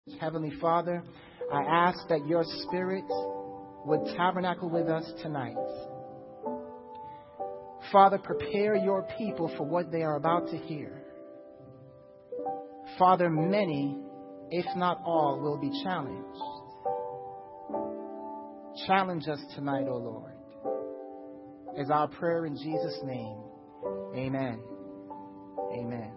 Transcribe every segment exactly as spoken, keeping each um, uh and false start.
Heavenly Father, I ask that your Spirit would tabernacle with us tonight. Father, prepare your people for what they are about to hear. Father, many, if not all, will be challenged. Challenge us tonight, O Lord, is our prayer in Jesus' name. Amen. Amen.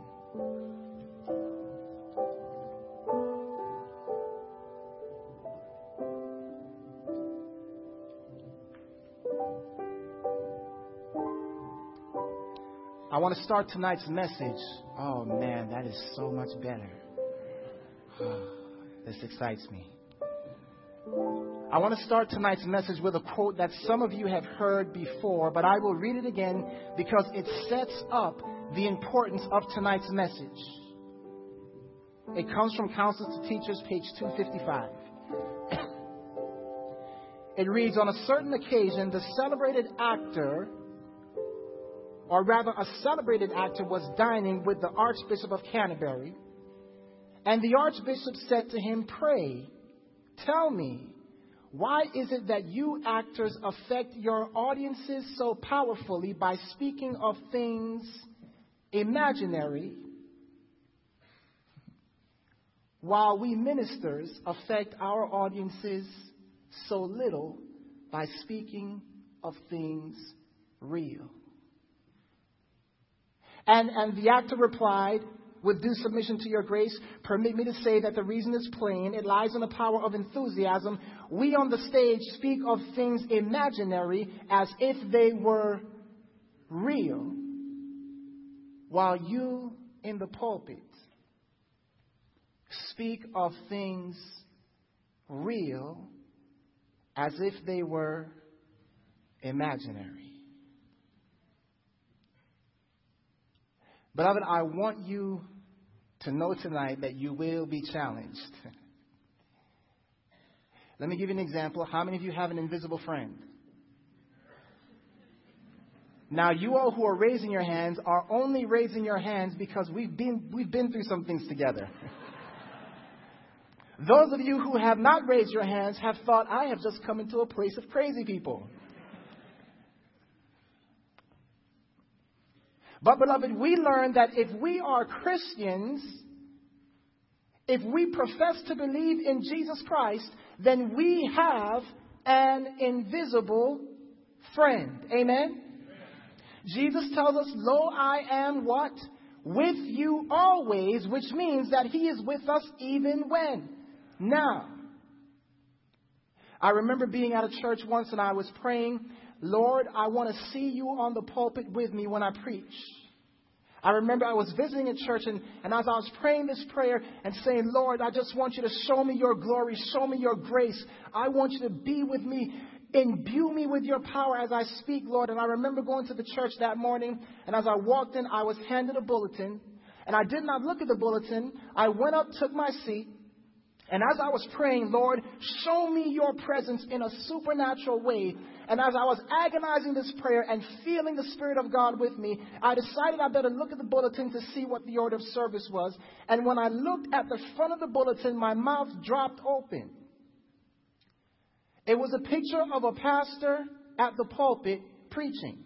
I want to start tonight's message. Oh man, that is so much better. This excites me. I want to start tonight's message with a quote that some of you have heard before, but I will read it again because it sets up the importance of tonight's message. It comes from Counsels to Teachers, page two fifty-five. It reads, on a certain occasion, the celebrated actor, or rather a celebrated actor, was dining with the Archbishop of Canterbury, and the Archbishop said to him, "Pray, tell me, why is it that you actors affect your audiences so powerfully by speaking of things imaginary, while we ministers affect our audiences so little by speaking of things real?" And, and the actor replied, "With due submission to your grace, permit me to say that the reason is plain. It lies in the power of enthusiasm. We on the stage speak of things imaginary as if they were real, while you in the pulpit speak of things real as if they were imaginary." Beloved, I want you to know tonight that you will be challenged. Let me give you an example. How many of you have an invisible friend? Now, you all who are raising your hands are only raising your hands because we've been, we've been through some things together. Those of you who have not raised your hands have thought, I have just come into a place of crazy people. But, beloved, we learn that if we are Christians, if we profess to believe in Jesus Christ, then we have an invisible friend. Amen? Amen. Jesus tells us, "Lo, I am" what? "With you always," which means that he is with us even when? Now. I remember being at a church once and I was praying, "Lord, I want to see you on the pulpit with me when I preach." I remember I was visiting a church and, and as I was praying this prayer and saying, "Lord, I just want you to show me your glory, show me your grace. I want you to be with me, imbue me with your power as I speak, Lord." And I remember going to the church that morning, and as I walked in, I was handed a bulletin, and I did not look at the bulletin. I went up, took my seat, and as I was praying, "Lord, show me your presence in a supernatural way." And as I was agonizing this prayer and feeling the Spirit of God with me, I decided I better look at the bulletin to see what the order of service was. And when I looked at the front of the bulletin, my mouth dropped open. It was a picture of a pastor at the pulpit preaching.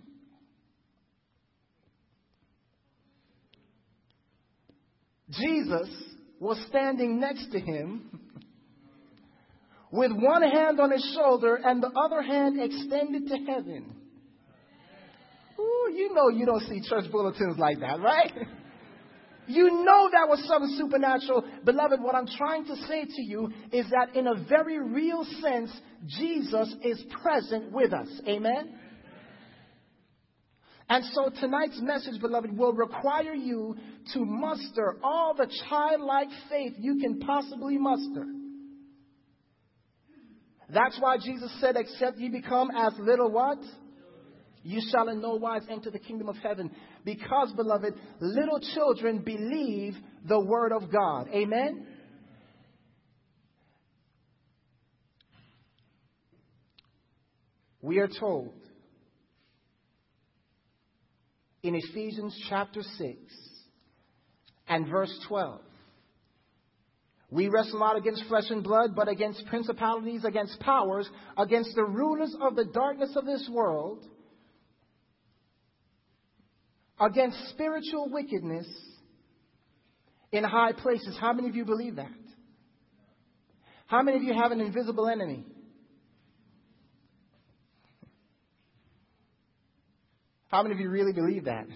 Jesus was standing next to him with one hand on his shoulder and the other hand extended to heaven. Ooh, you know you don't see church bulletins like that, right? You know that was something supernatural. Beloved, what I'm trying to say to you is that in a very real sense, Jesus is present with us. Amen? And so tonight's message, beloved, will require you to muster all the childlike faith you can possibly muster. That's why Jesus said, "Except ye become as little" what? "You shall in no wise enter the kingdom of heaven." Because, beloved, little children believe the word of God. Amen? We are told in Ephesians chapter six and verse twelve, We wrestle not against flesh and blood, but against principalities, against powers, against the rulers of the darkness of this world, against spiritual wickedness in high places. How many of you believe that? How many of you have an invisible enemy? How many of you really believe that?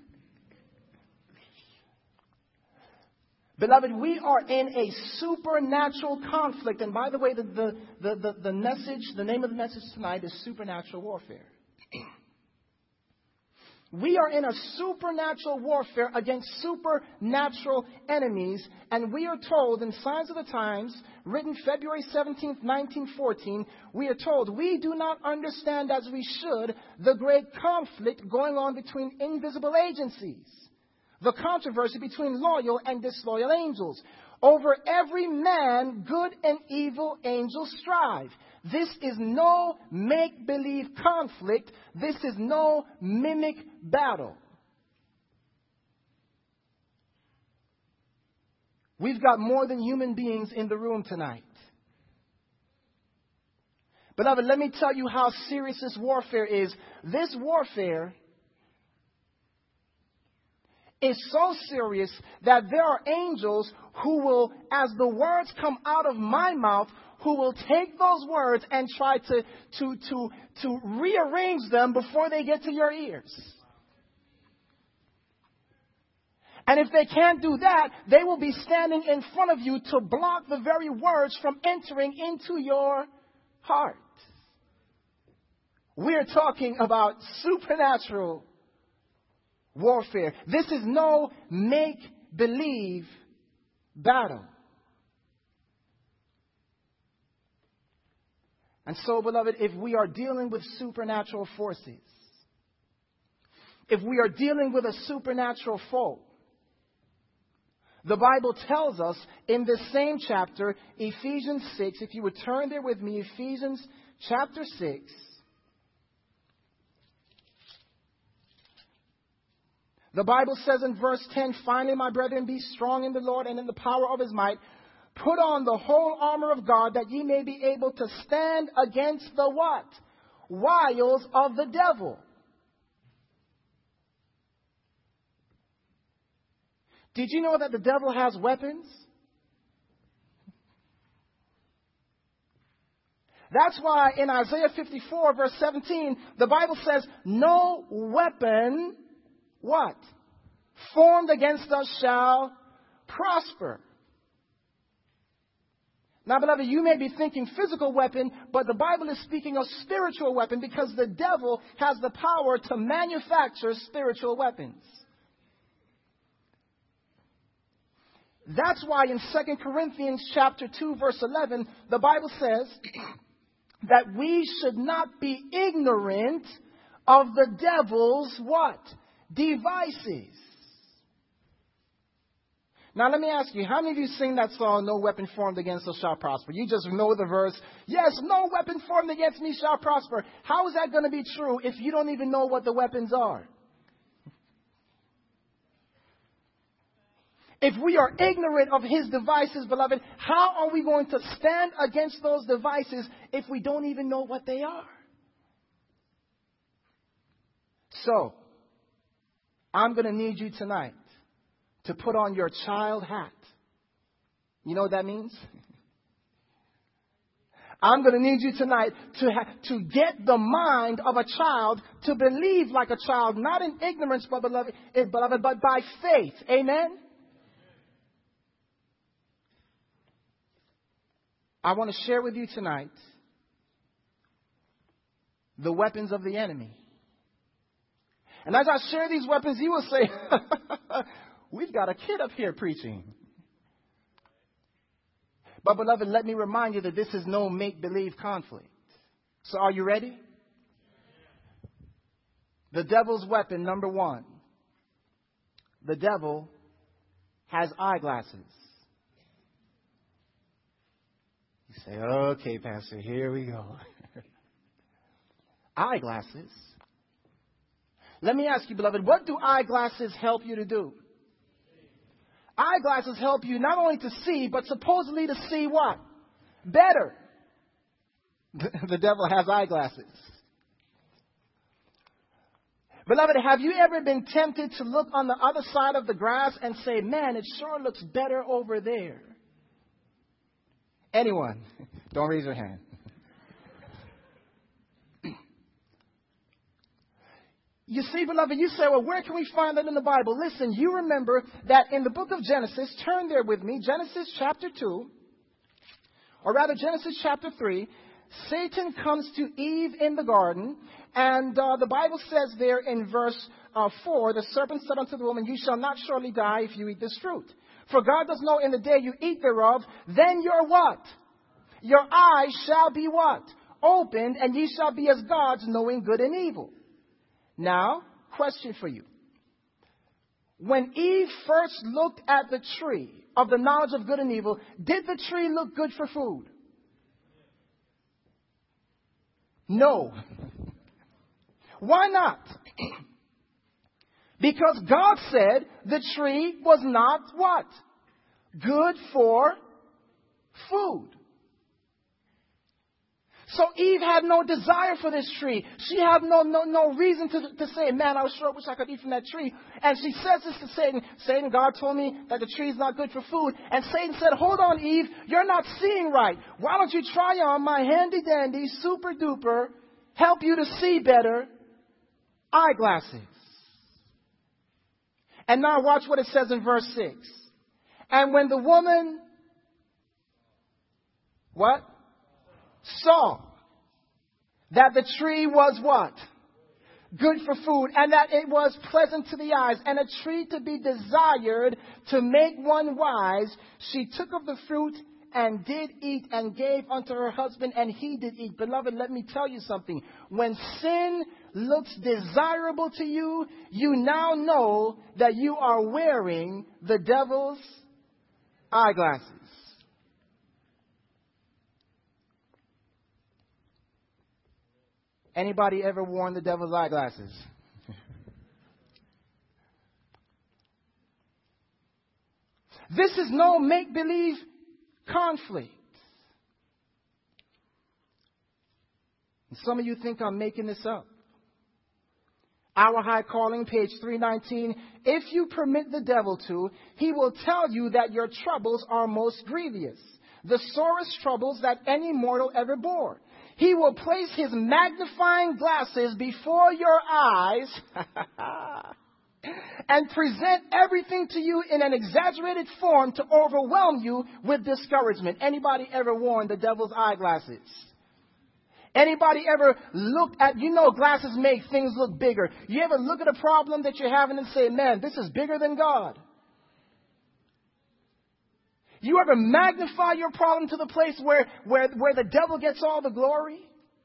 Beloved, we are in a supernatural conflict. And by the way, the, the, the, the, the message, the name of the message tonight is supernatural warfare. We are in a supernatural warfare against supernatural enemies. And we are told in Signs of the Times, written February seventeenth, nineteen fourteen, we are told we do not understand as we should the great conflict going on between invisible agencies. The controversy between loyal and disloyal angels. Over every man, good and evil angels strive. This is no make-believe conflict. This is no mimic battle. We've got more than human beings in the room tonight. Beloved, let me tell you how serious this warfare is. This warfare is so serious that there are angels who will, as the words come out of my mouth, who will take those words and try to, to, to, to rearrange them before they get to your ears. And if they can't do that, they will be standing in front of you to block the very words from entering into your heart. We're talking about supernatural warfare. This is no make-believe battle. And so, beloved, if we are dealing with supernatural forces, if we are dealing with a supernatural foe, the Bible tells us in this same chapter, Ephesians six, if you would turn there with me, Ephesians chapter six. The Bible says in verse ten, finally, my brethren, be strong in the Lord and in the power of his might. Put on the whole armor of God that ye may be able to stand against the what? Wiles of the devil. Did you know that the devil has weapons? That's why in Isaiah fifty-four, verse seventeen, the Bible says, no weapon, what? Formed against us shall prosper. Now, beloved, you may be thinking physical weapon, but the Bible is speaking of spiritual weapon because the devil has the power to manufacture spiritual weapons. That's why in Second Corinthians chapter two, verse eleven, the Bible says that we should not be ignorant of the devil's what? Devices. Now let me ask you, how many of you sing that song, no weapon formed against us shall prosper? You just know the verse, yes, no weapon formed against me shall prosper. How is that going to be true if you don't even know what the weapons are? If we are ignorant of his devices, beloved, how are we going to stand against those devices if we don't even know what they are? So, I'm going to need you tonight to put on your child hat. You know what that means? I'm going to need you tonight to ha- to get the mind of a child, to believe like a child, not in ignorance, but beloved, beloved, but by faith. Amen? I want to share with you tonight the weapons of the enemy. And as I share these weapons, you will say, we've got a kid up here preaching. But beloved, let me remind you that this is no make-believe conflict. So are you ready? The devil's weapon, number one. The devil has eyeglasses. You say, okay, Pastor, here we go. Eyeglasses. Let me ask you, beloved, what do eyeglasses help you to do? Eyeglasses help you not only to see, but supposedly to see what? Better. The devil has eyeglasses. Beloved, have you ever been tempted to look on the other side of the grass and say, man, it sure looks better over there? Anyone? Don't raise your hand. You see, beloved, you say, well, where can we find that in the Bible? Listen, you remember that in the book of Genesis, turn there with me, Genesis chapter two, or rather Genesis chapter three, Satan comes to Eve in the garden, and uh, the Bible says there in verse uh, four, the serpent said unto the woman, you shall not surely die if you eat this fruit. For God does know in the day you eat thereof, then your what? Your eyes shall be what? Opened, and ye shall be as gods, knowing good and evil. Now, question for you. When Eve first looked at the tree of the knowledge of good and evil, did the tree look good for food? No. Why not? Because God said the tree was not what? Good for food. So Eve had no desire for this tree. She had no no no reason to, to say, man, I sure wish I could eat from that tree. And she says this to Satan. Satan, God told me that the tree is not good for food. And Satan said, hold on, Eve, you're not seeing right. Why don't you try on my handy-dandy, super-duper, help you to see better eyeglasses? And now watch what it says in verse six. And when the woman, what? Saw that the tree was what? Good for food, and that it was pleasant to the eyes, and a tree to be desired to make one wise, she took of the fruit and did eat and gave unto her husband, and he did eat. Beloved, let me tell you something. When sin looks desirable to you, you now know that you are wearing the devil's eyeglasses. Anybody ever worn the devil's eyeglasses? This is no make-believe conflict. And some of you think I'm making this up. Our High Calling, page three nineteen. If you permit the devil to, he will tell you that your troubles are most grievous, the sorest troubles that any mortal ever bore. He will place his magnifying glasses before your eyes and present everything to you in an exaggerated form to overwhelm you with discouragement. Anybody ever worn the devil's eyeglasses? Anybody ever looked at, you know, glasses make things look bigger. You ever look at a problem that you're having and say, man, this is bigger than God? You ever magnify your problem to the place where, where, where the devil gets all the glory?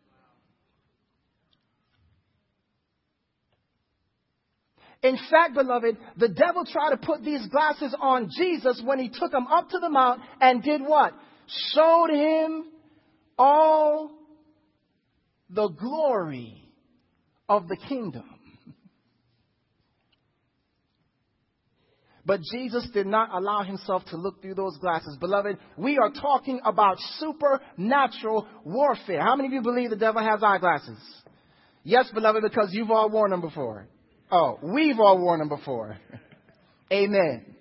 In fact, beloved, the devil tried to put these glasses on Jesus when he took him up to the mount and did what? Showed him all the glory of the kingdom. But Jesus did not allow himself to look through those glasses. Beloved, we are talking about supernatural warfare. How many of you believe the devil has eyeglasses? Yes, beloved, because you've all worn them before. Oh, we've all worn them before. Amen.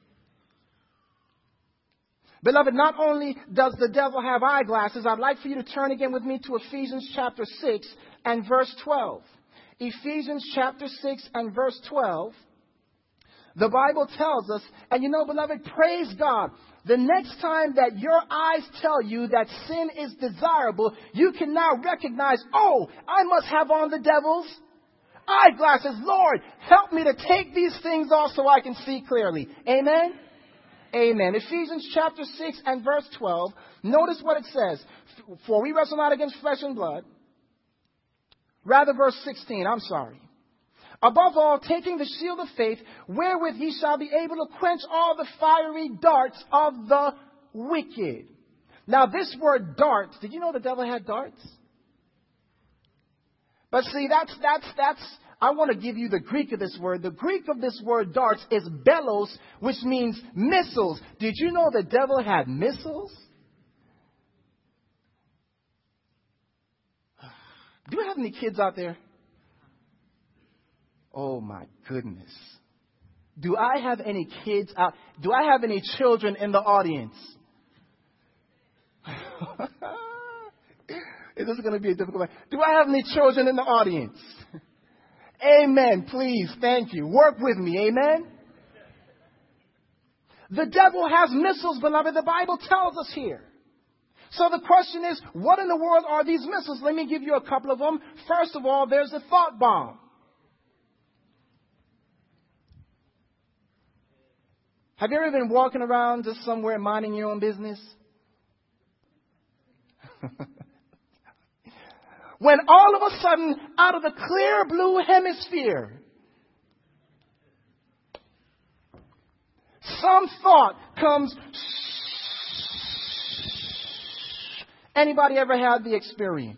Beloved, not only does the devil have eyeglasses, I'd like for you to turn again with me to Ephesians chapter six and verse twelve. Ephesians chapter six and verse twelve. The Bible tells us, and you know, beloved, praise God. The next time that your eyes tell you that sin is desirable, you can now recognize, oh, I must have on the devil's eyeglasses. Lord, help me to take these things off so I can see clearly. Amen? Amen. Ephesians chapter six and verse twelve. Notice what it says. For we wrestle not against flesh and blood. Rather, verse sixteen. I'm sorry. Above all, taking the shield of faith, wherewith ye shall be able to quench all the fiery darts of the wicked. Now, this word darts, did you know the devil had darts? But see, that's, that's, that's I want to give you the Greek of this word. The Greek of this word darts is belos, which means missiles. Did you know the devil had missiles? Do we have any kids out there? Oh my goodness. Do I have any kids out? Do I have any children in the audience? This is going to be a difficult one. Do I have any children in the audience? Amen. Please. Thank you. Work with me. Amen. The devil has missiles, beloved. The Bible tells us here. So the question is, what in the world are these missiles? Let me give you a couple of them. First of all, there's a thought bomb. Have you ever been walking around just somewhere minding your own business? When all of a sudden, out of the clear blue hemisphere, some thought comes. Anybody ever had the experience?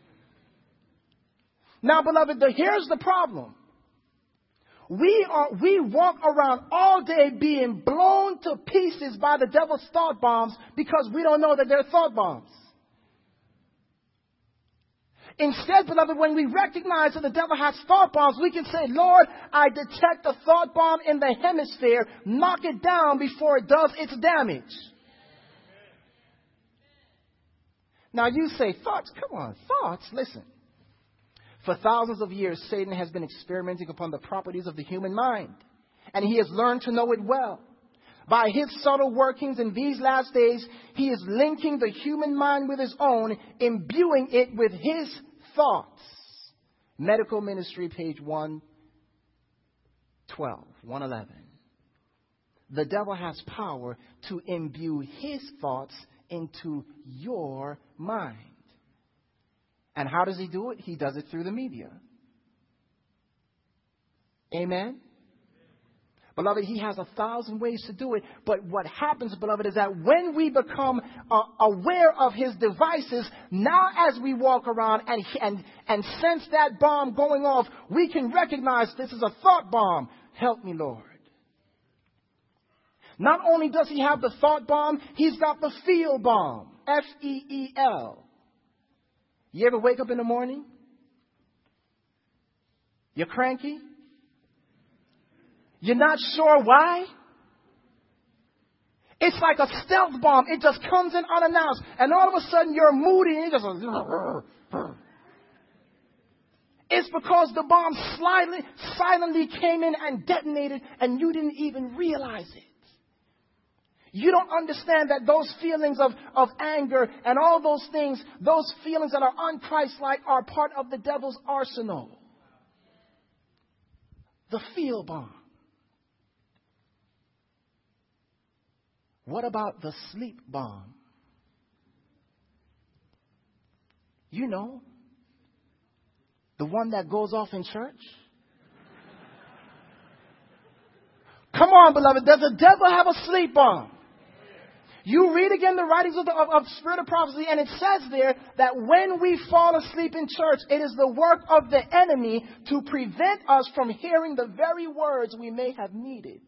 Now, beloved, the, here's the problem. We are, we walk around all day being blown to pieces by the devil's thought bombs because we don't know that they're thought bombs. Instead, beloved, when we recognize that the devil has thought bombs, we can say, Lord, I detect a thought bomb in the hemisphere. Knock it down before it does its damage. Now you say, thoughts? Come on, thoughts? Listen. For thousands of years, Satan has been experimenting upon the properties of the human mind. And he has learned to know it well. By his subtle workings in these last days, he is linking the human mind with his own, imbuing it with his thoughts. Medical Ministry, page one twelve, one eleven. The devil has power to imbue his thoughts into your mind. And how does he do it? He does it through the media. Amen? Beloved, he has a thousand ways to do it. But what happens, beloved, is that when we become uh, aware of his devices, now as we walk around and, and, and sense that bomb going off, we can recognize this is a thought bomb. Help me, Lord. Not only does he have the thought bomb, he's got the feel bomb. F E E L. You ever wake up in the morning? You're cranky? You're not sure why? It's like a stealth bomb. It just comes in unannounced. And all of a sudden you're moody and you just... It's because the bomb slightly, silently came in and detonated and you didn't even realize it. You don't understand that those feelings of, of anger and all those things, those feelings that are un-Christ-like are part of the devil's arsenal. The feel bomb. What about the sleep bomb? You know, the one that goes off in church. Come on, beloved. Does the devil have a sleep bomb? You read again the writings of the of, of Spirit of Prophecy, and it says there that when we fall asleep in church, it is the work of the enemy to prevent us from hearing the very words we may have needed.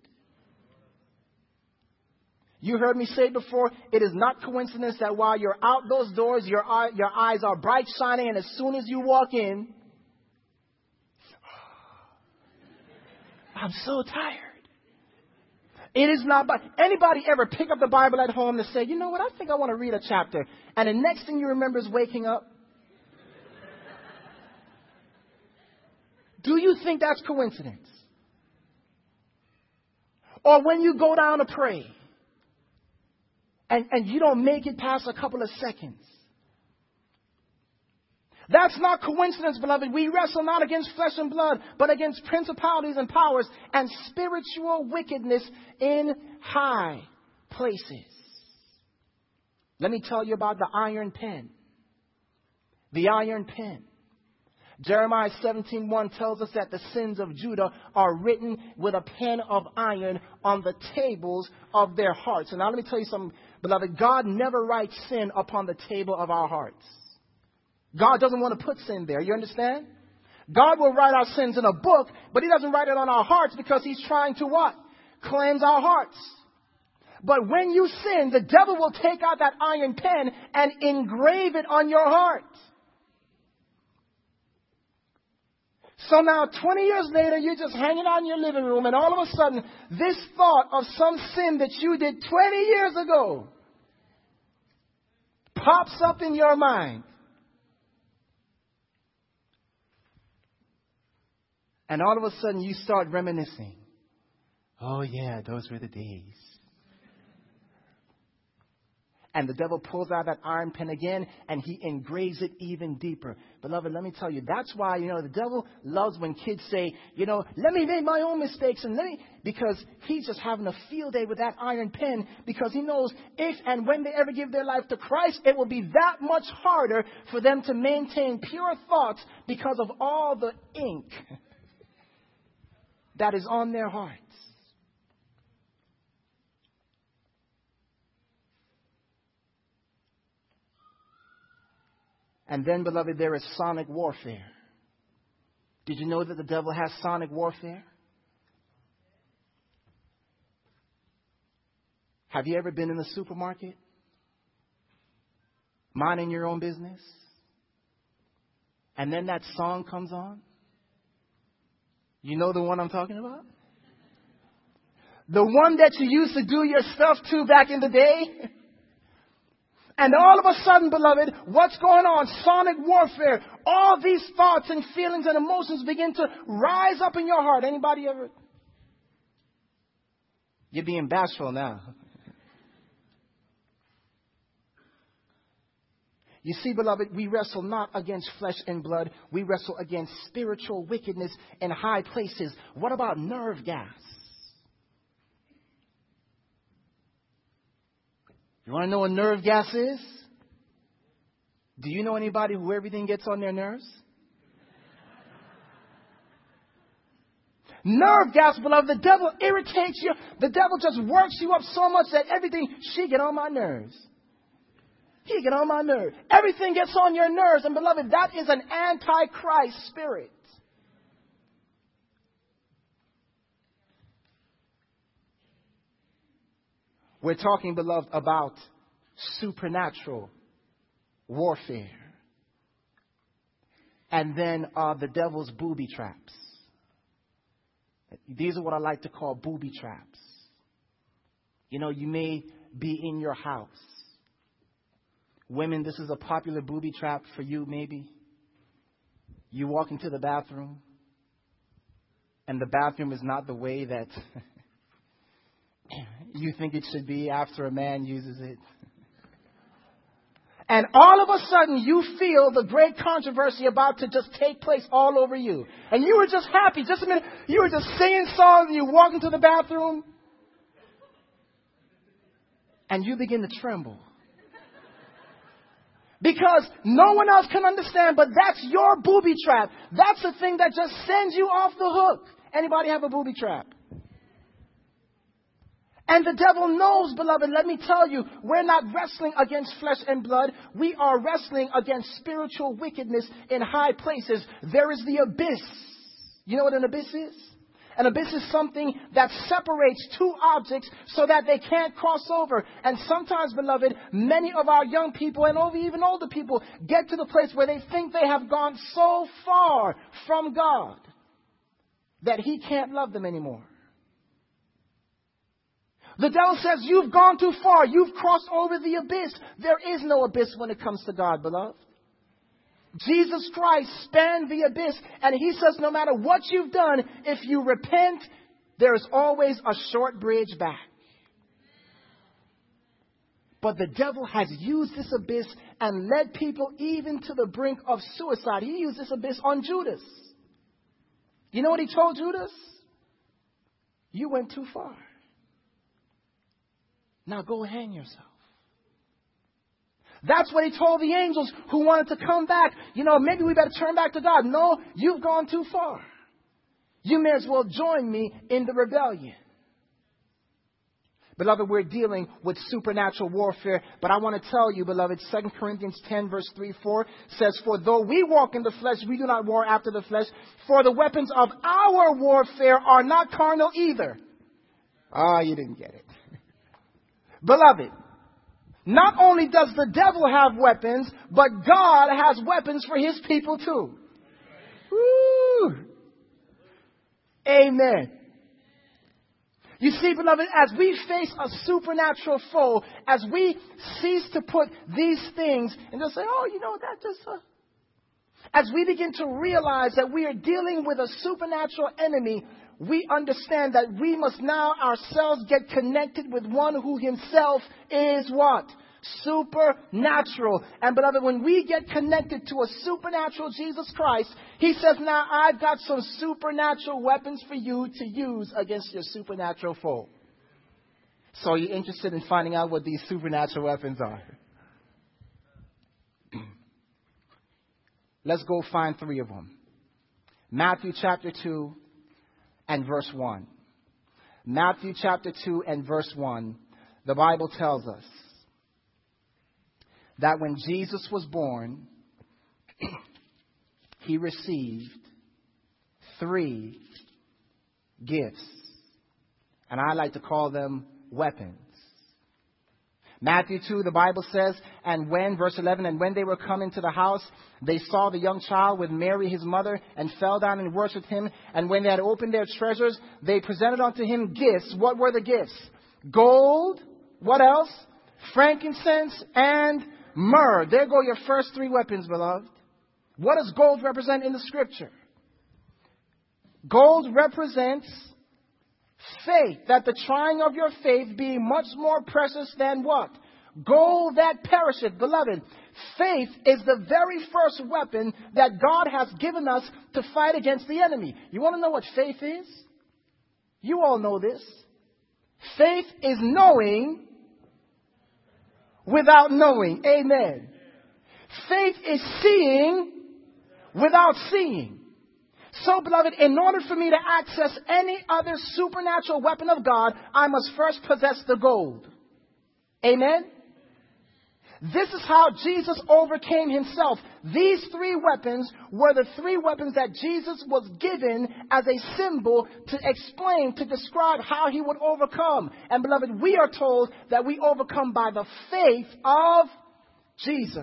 You heard me say before, it is not coincidence that while you're out those doors, your, eye, your eyes are bright shining, and as soon as you walk in, I'm so tired. It is not by anybody ever pick up the Bible at home and say, you know what, I think I want to read a chapter. And the next thing you remember is waking up. Do you think that's coincidence? Or when you go down to pray and, and you don't make it past a couple of seconds. That's not coincidence, beloved. We wrestle not against flesh and blood, but against principalities and powers and spiritual wickedness in high places. Let me tell you about the iron pen. The iron pen. Jeremiah seventeen one tells us that the sins of Judah are written with a pen of iron on the tables of their hearts. And now let me tell you something, beloved. God never writes sin upon the table of our hearts. God doesn't want to put sin there. You understand? God will write our sins in a book, but he doesn't write it on our hearts because he's trying to what? Cleanse our hearts. But when you sin, the devil will take out that iron pen and engrave it on your heart. So now, twenty years later, you're just hanging out in your living room, and all of a sudden, this thought of some sin that you did twenty years ago pops up in your mind. And all of a sudden, you start reminiscing. Oh, yeah, those were the days. And the devil pulls out that iron pen again, and he engraves it even deeper. Beloved, let me tell you, that's why, you know, the devil loves when kids say, you know, let me make my own mistakes. And let me, because he's just having a field day with that iron pen, because he knows if and when they ever give their life to Christ, it will be that much harder for them to maintain pure thoughts because of all the ink that is on their hearts. And then, beloved, there is sonic warfare. Did you know that the devil has sonic warfare? Have you ever been in the supermarket? Minding your own business? And then that song comes on? You know the one I'm talking about? The one that you used to do your stuff to back in the day? And all of a sudden, beloved, what's going on? Sonic warfare. All these thoughts and feelings and emotions begin to rise up in your heart. Anybody ever? You're being bashful now. You see, beloved, we wrestle not against flesh and blood. We wrestle against spiritual wickedness in high places. What about nerve gas? You want to know what nerve gas is? Do you know anybody who everything gets on their nerves? Nerve gas, beloved, the devil irritates you. The devil just works you up so much that everything, she get on my nerves. He get on my nerves. Everything gets on your nerves. And beloved, that is an antichrist spirit. We're talking, beloved, about supernatural warfare. And then uh, the devil's booby traps. These are what I like to call booby traps. You know, you may be in your house. Women, this is a popular booby trap for you, maybe. You walk into the bathroom, and the bathroom is not the way that you think it should be after a man uses it. And all of a sudden, you feel the great controversy about to just take place all over you. And you were just happy. Just a minute. You were just singing songs, and you walk into the bathroom, and you begin to tremble. Because no one else can understand, but that's your booby trap. That's the thing that just sends you off the hook. Anybody have a booby trap? And the devil knows, beloved, let me tell you, we're not wrestling against flesh and blood. We are wrestling against spiritual wickedness in high places. There is the abyss. You know what an abyss is? An abyss is something that separates two objects so that they can't cross over. And sometimes, beloved, many of our young people and even older people get to the place where they think they have gone so far from God that He can't love them anymore. The devil says, you've gone too far. You've crossed over the abyss. There is no abyss when it comes to God, beloved. Jesus Christ spanned the abyss, and He says no matter what you've done, if you repent, there is always a short bridge back. But the devil has used this abyss and led people even to the brink of suicide. He used this abyss on Judas. You know what he told Judas? You went too far. Now go hang yourself. That's what he told the angels who wanted to come back. You know, maybe we better turn back to God. No, you've gone too far. You may as well join me in the rebellion. Beloved, we're dealing with supernatural warfare. But I want to tell you, beloved, Second Corinthians ten, verse three, four says, for though we walk in the flesh, we do not war after the flesh. For the weapons of our warfare are not carnal either. Ah, oh, you didn't get it. Beloved, not only does the devil have weapons, but God has weapons for his people too. Woo. Amen. You see, beloved, as we face a supernatural foe, as we cease to put these things and just say, oh, you know, that just... Uh... As we begin to realize that we are dealing with a supernatural enemy, we understand that we must now ourselves get connected with one who himself is what? Supernatural. And beloved, when we get connected to a supernatural Jesus Christ, he says, now I've got some supernatural weapons for you to use against your supernatural foe. So you're interested in finding out what these supernatural weapons are? Let's go find three of them. Matthew chapter two and verse one. Matthew chapter two and verse one. The Bible tells us that when Jesus was born, he received three gifts. And I like to call them weapons. Matthew two, the Bible says, and when, verse eleven, and when they were come into the house, they saw the young child with Mary his mother, and fell down and worshipped him. And when they had opened their treasures, they presented unto him gifts. What were the gifts? Gold. What else? Frankincense and myrrh. There go your first three weapons, beloved. What does gold represent in the scripture? Gold represents faith, that the trying of your faith being much more precious than what? Gold that perisheth. Beloved, faith is the very first weapon that God has given us to fight against the enemy. You want to know what faith is? You all know this. Faith is knowing without knowing. Amen. Faith is seeing without seeing. So, beloved, in order for me to access any other supernatural weapon of God, I must first possess the gold. Amen? This is how Jesus overcame himself. These three weapons were the three weapons that Jesus was given as a symbol to explain, to describe how he would overcome. And, beloved, we are told that we overcome by the faith of Jesus.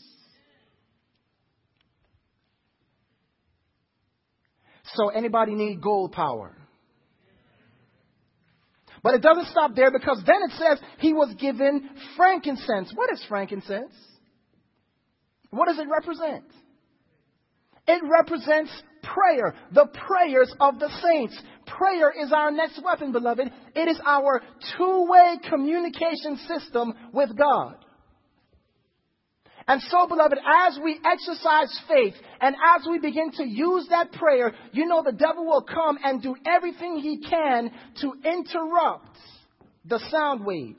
So anybody need gold power? But it doesn't stop there, because then it says he was given frankincense. What is frankincense? What does it represent? It represents prayer, the prayers of the saints. Prayer is our next weapon, beloved. It is our two-way communication system with God. And so, beloved, as we exercise faith and as we begin to use that prayer, you know the devil will come and do everything he can to interrupt the sound waves,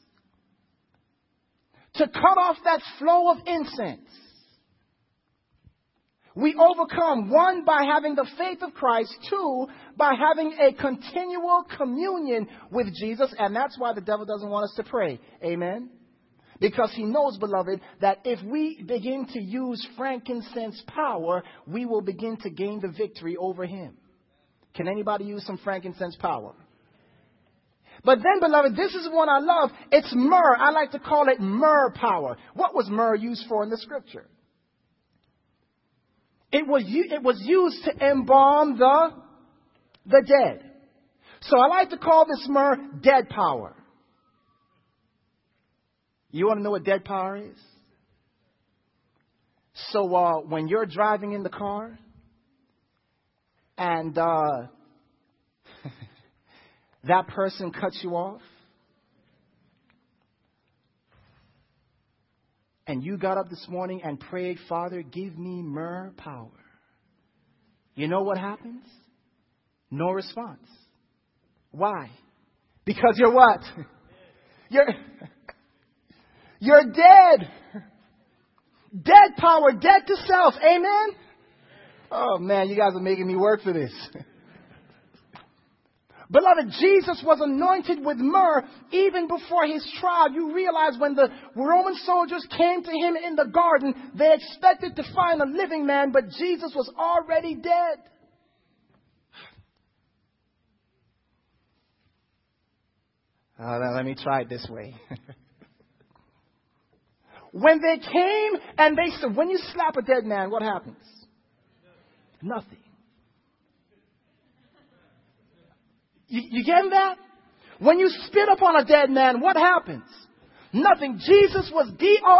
to cut off that flow of incense. We overcome, one, by having the faith of Christ, two, by having a continual communion with Jesus, and that's why the devil doesn't want us to pray. Amen? Because he knows, beloved, that if we begin to use frankincense power, we will begin to gain the victory over him. Can anybody use some frankincense power? But then, beloved, this is one I love. It's myrrh. I like to call it myrrh power. What was myrrh used for in the scripture? It was, it was used to embalm the, the dead. So I like to call this myrrh dead power. You want to know what dead power is? So uh, when you're driving in the car and uh, that person cuts you off and you got up this morning and prayed, Father, give me myrrh power. You know what happens? No response. Why? Because you're what? You're... You're dead. Dead power, dead to self. Amen? Oh, man, you guys are making me work for this. Beloved, Jesus was anointed with myrrh even before his trial. You realize when the Roman soldiers came to him in the garden, they expected to find a living man, but Jesus was already dead. Uh, let me try it this way. When they came and they said, when you slap a dead man, what happens? Nothing. You, you getting that? When you spit upon a dead man, what happens? Nothing. Jesus was D O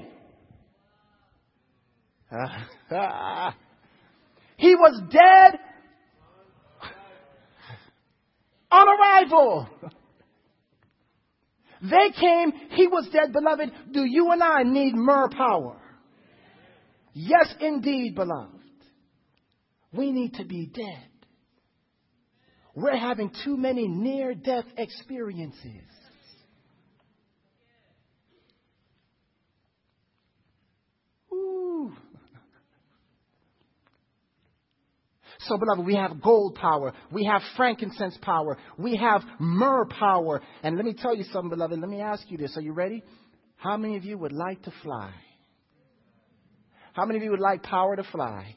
A. He was dead on arrival. They came, he was dead. Beloved, do you and I need myrrh power? Yes, indeed, beloved. We need to be dead. We're having too many near-death experiences. Ooh. So, beloved, we have gold power. We have frankincense power. We have myrrh power. And let me tell you something, beloved. Let me ask you this. Are you ready? How many of you would like to fly? How many of you would like power to fly?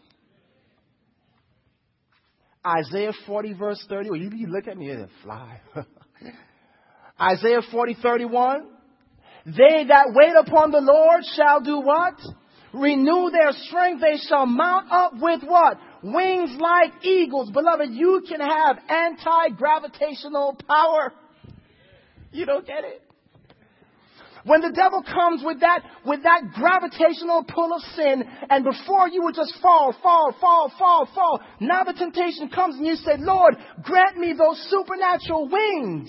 Isaiah forty, verse thirty. Well, you, you look at me and fly. Isaiah forty, thirty-one. They that wait upon the Lord shall do what? Renew their strength. They shall mount up with what? Wings like eagles. Beloved, you can have anti-gravitational power. You don't get it? When the devil comes with that, with that gravitational pull of sin, and before you would just fall, fall, fall, fall, fall, now the temptation comes and you say, Lord, grant me those supernatural wings.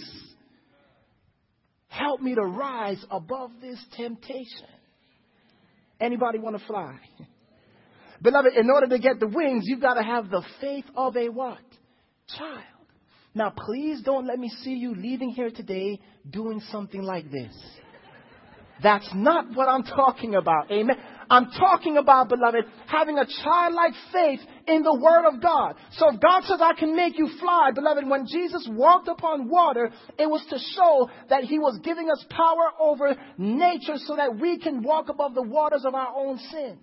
Help me to rise above this temptation. Anybody want to fly? Beloved, in order to get the wings, you've got to have the faith of a what? Child. Now, please don't let me see you leaving here today doing something like this. That's not what I'm talking about. Amen. I'm talking about, beloved, having a childlike faith in the Word of God. So if God says, I can make you fly, beloved, when Jesus walked upon water, it was to show that he was giving us power over nature so that we can walk above the waters of our own sin.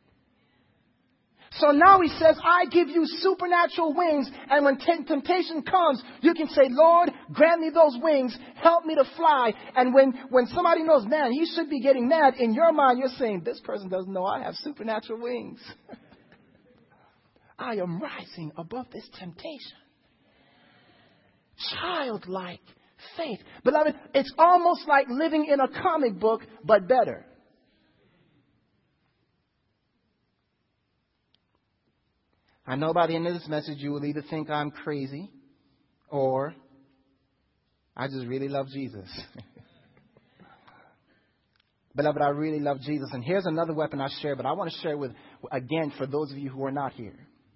So now he says, I give you supernatural wings. And when t- temptation comes, you can say, Lord, grant me those wings. Help me to fly. And when, when somebody knows, man, he should be getting mad, in your mind, you're saying, this person doesn't know I have supernatural wings. I am rising above this temptation. Childlike faith. Beloved, it's almost like living in a comic book, but better. I know by the end of this message, you will either think I'm crazy or I just really love Jesus. Beloved, I really love Jesus. And here's another weapon I share, but I want to share with, again, for those of you who are not here.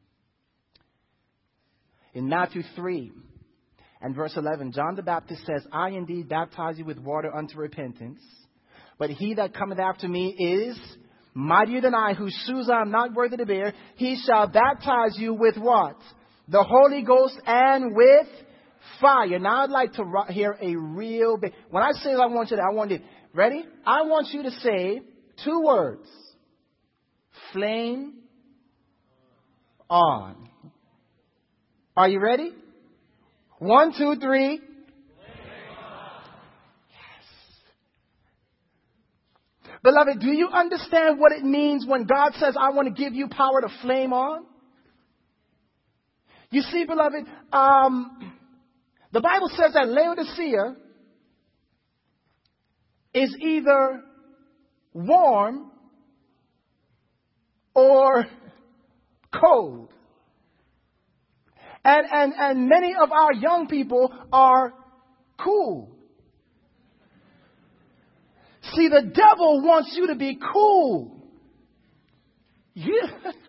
In Matthew three and verse eleven, John the Baptist says, I indeed baptize you with water unto repentance, but he that cometh after me is mightier than I, whose shoes I am not worthy to bear. He shall baptize you with what? The Holy Ghost and with fire. Now I'd like to hear a real big... When I say I want you to, I want you... Ready? I want you to say two words. Flame on. Are you ready? One, two, three. Beloved, do you understand what it means when God says, I want to give you power to flame on? You see, beloved, um, the Bible says that Laodicea is either warm or cold. And, and, and many of our young people are cool. See, the devil wants you to be cool. Yeah.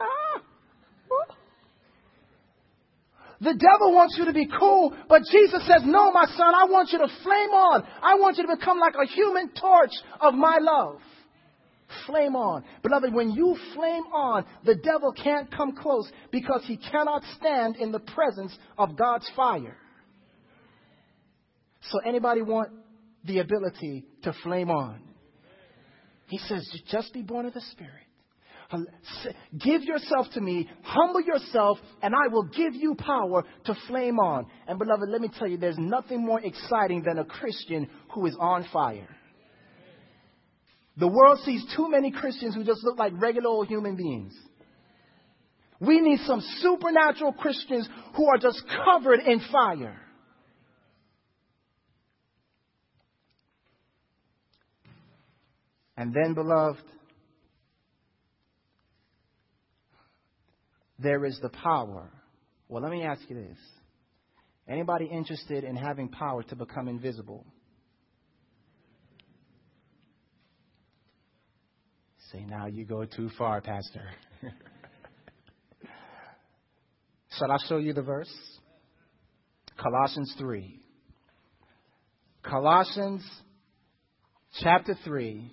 The devil wants you to be cool, but Jesus says, no, my son, I want you to flame on. I want you to become like a human torch of my love. Flame on. Beloved, when you flame on, the devil can't come close because he cannot stand in the presence of God's fire. So anybody want the ability to flame on? He says, just be born of the Spirit. Give yourself to me, humble yourself, and I will give you power to flame on. And beloved, let me tell you, there's nothing more exciting than a Christian who is on fire. The world sees too many Christians who just look like regular old human beings. We need some supernatural Christians who are just covered in fire. And then, beloved, there is the power. Well, let me ask you this. Anybody interested in having power to become invisible? Say, now you go too far, Pastor. Shall I show you the verse? Colossians three. Colossians chapter three.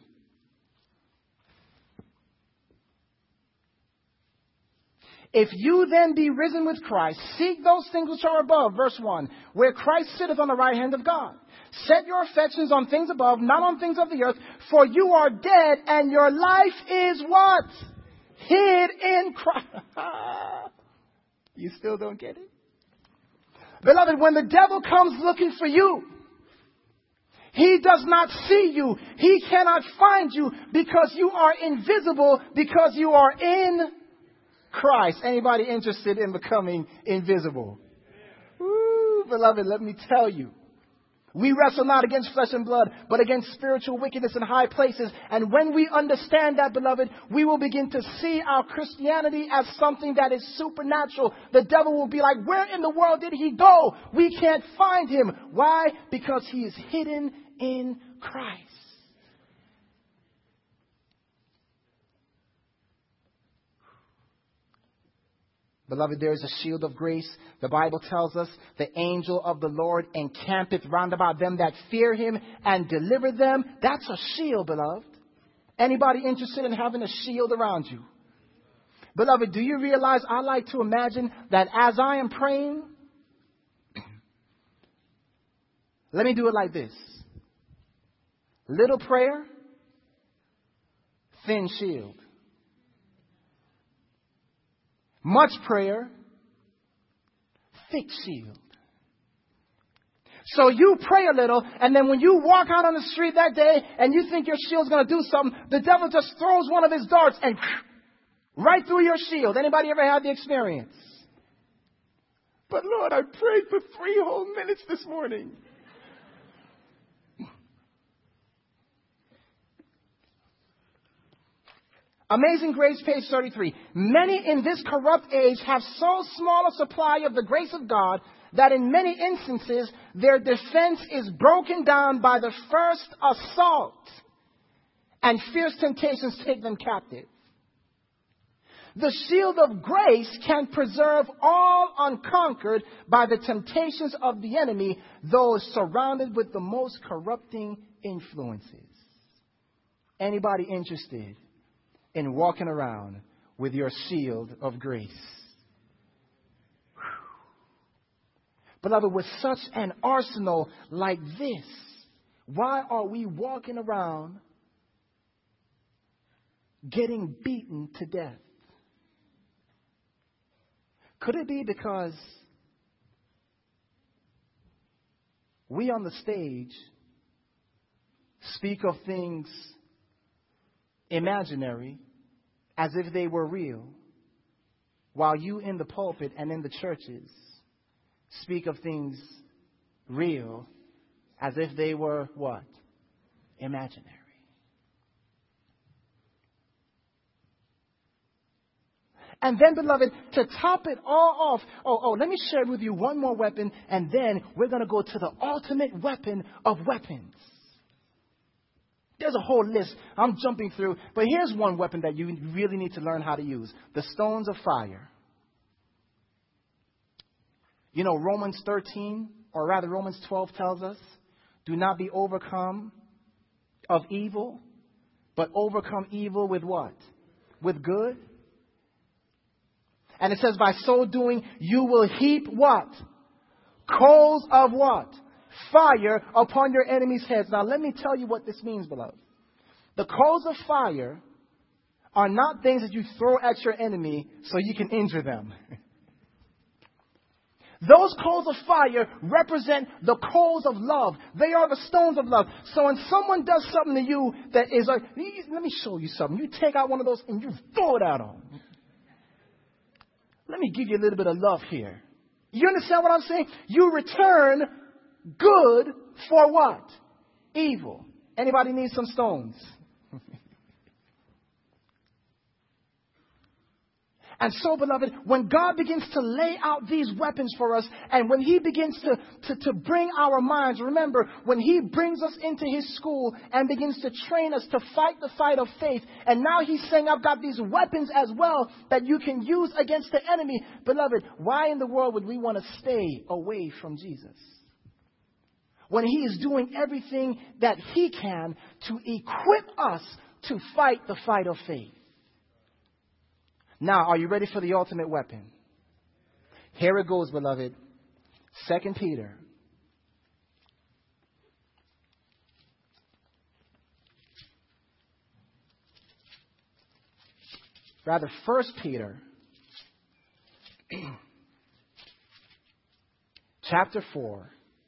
If you then be risen with Christ, seek those things which are above, verse one, where Christ sitteth on the right hand of God. Set your affections on things above, not on things of the earth, for you are dead, and your life is what? Hid in Christ. You still don't get it? Beloved, when the devil comes looking for you, he does not see you. He cannot find you because you are invisible, because you are in Christ. Anybody interested in becoming invisible? Ooh, beloved, let me tell you. We wrestle not against flesh and blood, but against spiritual wickedness in high places. And when we understand that, beloved, we will begin to see our Christianity as something that is supernatural. The devil will be like, where in the world did he go? We can't find him. Why? Because he is hidden in Christ. Beloved, there is a shield of grace. The Bible tells us the angel of the Lord encampeth round about them that fear him and deliver them. That's a shield, beloved. Anybody interested in having a shield around you? Beloved, do you realize I like to imagine that as I am praying, let me do it like this. Little prayer, thin shield. Much prayer, thick shield. So you pray a little, and then when you walk out on the street that day and you think your shield's going to do something, the devil just throws one of his darts and right through your shield. Anybody ever had the experience? But Lord, I prayed for three whole minutes this morning. Amazing Grace, page thirty-three. Many in this corrupt age have so small a supply of the grace of God that in many instances their defense is broken down by the first assault, and fierce temptations take them captive. The shield of grace can preserve all unconquered by the temptations of the enemy, though surrounded with the most corrupting influences. Anybody interested in walking around with your shield of grace? Whew. Beloved, with such an arsenal like this, why are we walking around getting beaten to death? Could it be because we on the stage speak of things imaginary as if they were real, while you in the pulpit and in the churches speak of things real as if they were what? Imaginary. And then, beloved, to top it all off, oh, oh, let me share with you one more weapon, and then we're going to go to the ultimate weapon of weapons. There's a whole list I'm jumping through, but here's one weapon that you really need to learn how to use. The stones of fire. You know, Romans thirteen, or rather Romans twelve tells us, do not be overcome of evil, but overcome evil with what? With good. And it says, by so doing, you will heap what? Coals of what? fire upon your enemies' heads. Now, let me tell you what this means, beloved. The coals of fire are not things that you throw at your enemy so you can injure them. Those coals of fire represent the coals of love. They are the stones of love. So when someone does something to you that is like, let me show you something. You take out one of those and you throw it at them. Let me give you a little bit of love here. You understand what I'm saying? You return good for what? Evil. Anybody need some stones? And so, beloved, when God begins to lay out these weapons for us, and when He begins to, to, to bring our minds, remember, when He brings us into His school and begins to train us to fight the fight of faith, and now He's saying, I've got these weapons as well that you can use against the enemy. Beloved, why in the world would we want to stay away from Jesus? When He is doing everything that He can to equip us to fight the fight of faith. Now, are you ready for the ultimate weapon? Here it goes, beloved. Second Peter. Rather, First Peter. Chapter four.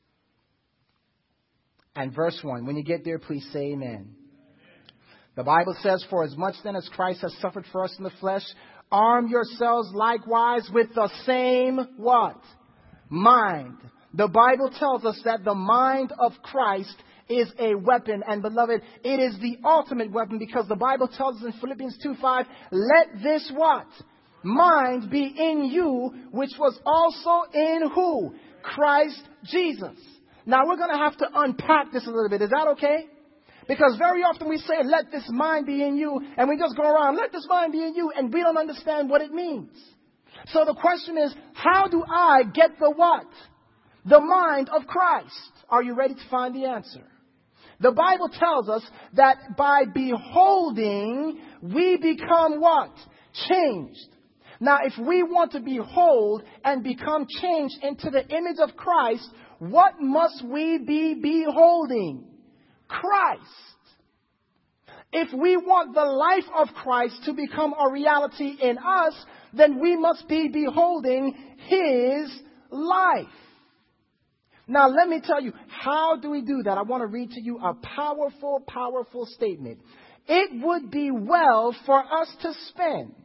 And verse one. When you get there, please say amen. The Bible says, for as much then as Christ has suffered for us in the flesh, arm yourselves likewise with the same what? Mind. The Bible tells us that the mind of Christ is a weapon. And beloved, it is the ultimate weapon, because the Bible tells us in Philippians two five, let this what? Mind be in you, which was also in who? Christ Jesus. Now we're going to have to unpack this a little bit. Is that okay? Because very often we say, let this mind be in you, and we just go around, let this mind be in you, and we don't understand what it means. So the question is, how do I get the what? The mind of Christ. Are you ready to find the answer? The Bible tells us that by beholding, we become what? Changed. Now, if we want to behold and become changed into the image of Christ, what must we be beholding? Christ. If we want the life of Christ to become a reality in us, then we must be beholding His life. Now, let me tell you, how do we do that? I want to read to you a powerful, powerful statement. It would be well for us to spend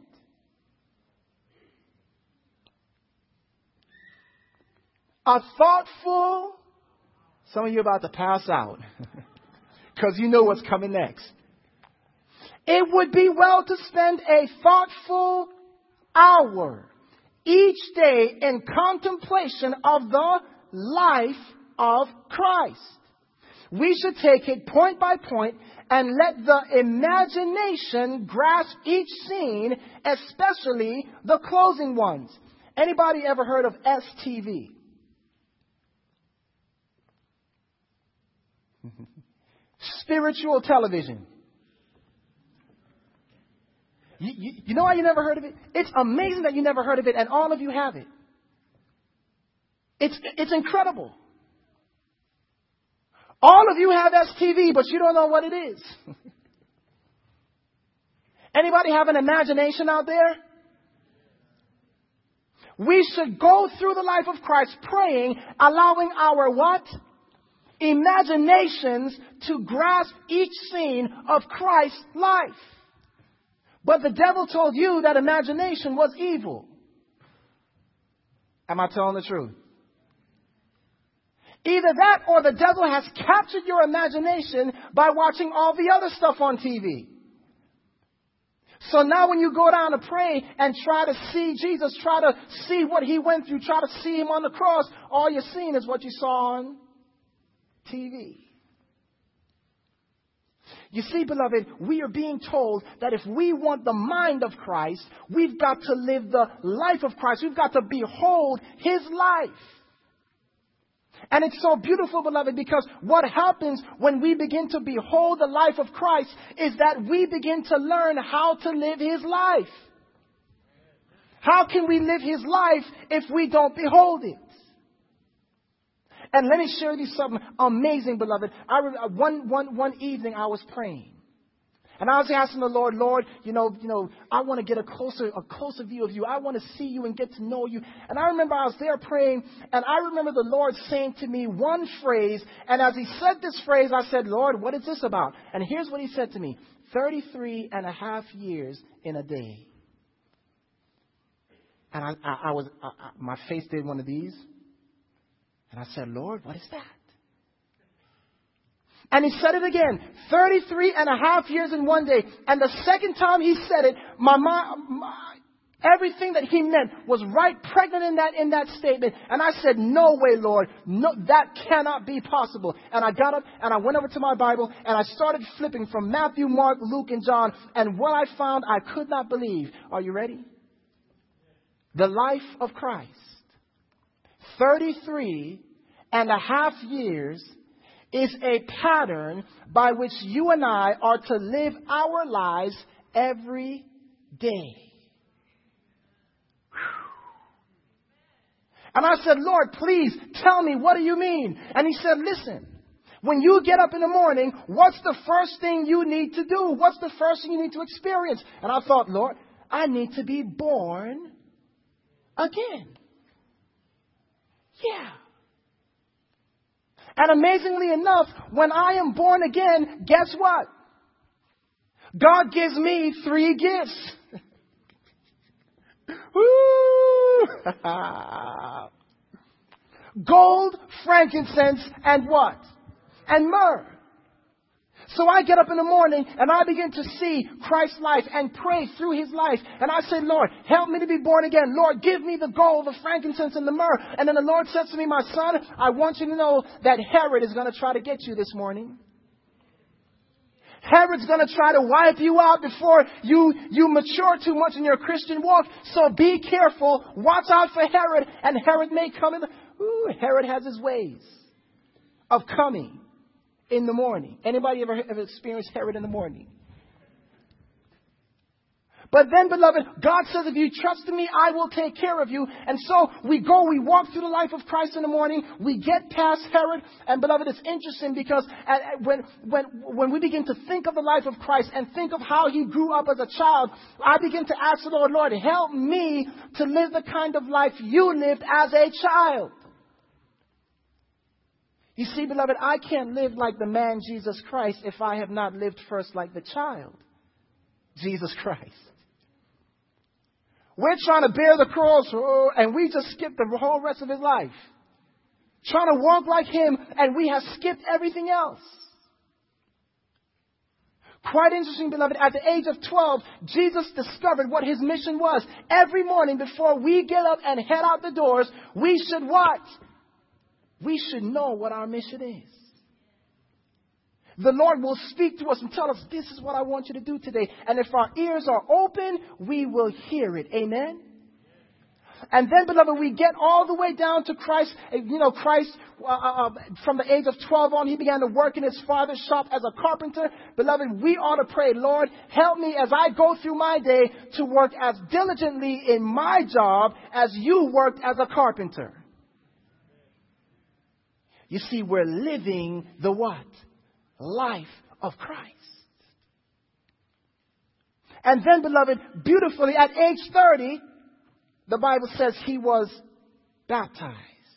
a thoughtful, some of you are about to pass out because you know what's coming next. It would be well to spend a thoughtful hour each day in contemplation of the life of Christ. We should take it point by point and let the imagination grasp each scene, especially the closing ones. Anybody ever heard of S T V? Spiritual television. You, you, you know why you never heard of it? It's amazing that you never heard of it, and all of you have it. It's, it's incredible. All of you have S T V, but you don't know what it is. Anybody have an imagination out there? We should go through the life of Christ praying, allowing our what? Imaginations to grasp each scene of Christ's life. But the devil told you that imagination was evil. Am I telling the truth? Either that or the devil has captured your imagination by watching all the other stuff on T V. So now when you go down to pray and try to see Jesus, try to see what He went through, try to see Him on the cross, all you're seeing is what you saw on T V. You see, beloved, we are being told that if we want the mind of Christ, we've got to live the life of Christ. We've got to behold His life. And it's so beautiful, beloved, because what happens when we begin to behold the life of Christ is that we begin to learn how to live His life. How can we live His life if we don't behold it? And let me share with you something amazing, beloved. I re- one, one, one evening I was praying. And I was asking the Lord, Lord, you know, you know, I want to get a closer, a closer view of you. I want to see you and get to know you. And I remember I was there praying, and I remember the Lord saying to me one phrase. And as he said this phrase, I said, Lord, what is this about? And here's what he said to me: thirty-three and a half years in a day. And I, I, I was, I, I, my face did one of these. And I said, Lord, what is that? And he said it again, thirty-three and a half years in one day. And the second time he said it, my mind, my, everything that he meant was right pregnant in that, in that statement. And I said, no way, Lord. No, that cannot be possible. And I got up and I went over to my Bible and I started flipping from Matthew, Mark, Luke, and John. And what I found, I could not believe. Are you ready? The life of Christ. thirty-three and a half years is a pattern by which you and I are to live our lives every day. And I said, Lord, please tell me, what do you mean? And he said, listen, when you get up in the morning, what's the first thing you need to do? What's the first thing you need to experience? And I thought, Lord, I need to be born again. Yeah. And amazingly enough, when I am born again, guess what? God gives me three gifts. Woo! Gold, frankincense, and what? And myrrh. So I get up in the morning and I begin to see Christ's life and pray through his life. And I say, Lord, help me to be born again. Lord, give me the gold, the frankincense, and the myrrh. And then the Lord says to me, my son, I want you to know that Herod is going to try to get you this morning. Herod's going to try to wipe you out before you, you mature too much in your Christian walk. So be careful. Watch out for Herod. And Herod may come in. The, ooh, Herod has his ways of coming in the morning. Anybody ever, ever experienced Herod in the morning? But then, beloved, God says, if you trust in me, I will take care of you. And so we go, we walk through the life of Christ in the morning. We get past Herod. And beloved, it's interesting because at, at, when, when, when we begin to think of the life of Christ and think of how he grew up as a child, I begin to ask the Lord, Lord, help me to live the kind of life you lived as a child. You see, beloved, I can't live like the man Jesus Christ if I have not lived first like the child, Jesus Christ. We're trying to bear the cross, and we just skip the whole rest of his life. Trying to walk like him, and we have skipped everything else. Quite interesting, beloved. At the age of twelve, Jesus discovered what his mission was. Every morning before we get up and head out the doors, we should what? We should know what our mission is. The Lord will speak to us and tell us, this is what I want you to do today. And if our ears are open, we will hear it. Amen? And then, beloved, we get all the way down to Christ. You know, Christ, uh, uh, from the age of twelve on, he began to work in his father's shop as a carpenter. Beloved, we ought to pray, Lord, help me as I go through my day to work as diligently in my job as you worked as a carpenter. You see, we're living the what? Life of Christ. And then, beloved, beautifully, at age thirty, the Bible says he was baptized.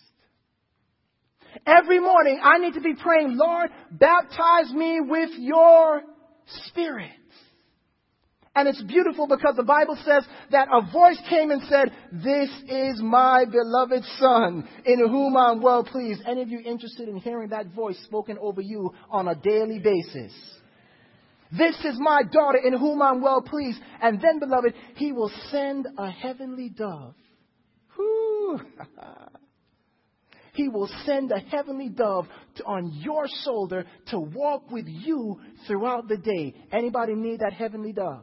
Every morning, I need to be praying, Lord, baptize me with your Spirit. And it's beautiful because the Bible says that a voice came and said, this is my beloved Son, in whom I'm well pleased. Any of you interested in hearing that voice spoken over you on a daily basis? This is my daughter, in whom I'm well pleased. And then, beloved, he will send a heavenly dove. Whew. He will send a heavenly dove to, on your shoulder to walk with you throughout the day. Anybody need that heavenly dove?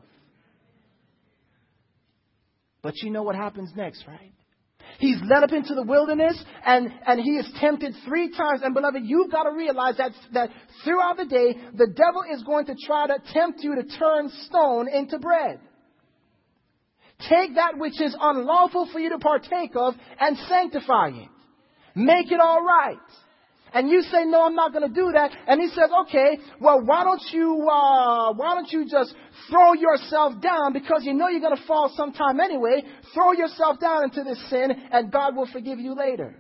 But you know what happens next, right? He's led up into the wilderness and, and he is tempted three times. And beloved, you've got to realize that, that throughout the day, the devil is going to try to tempt you to turn stone into bread. Take that which is unlawful for you to partake of and sanctify it. Make it all right. And you say, no, I'm not going to do that. And he says, okay, well, why don't you, uh, why don't you just throw yourself down, because you know you're going to fall sometime anyway. Throw yourself down into this sin and God will forgive you later.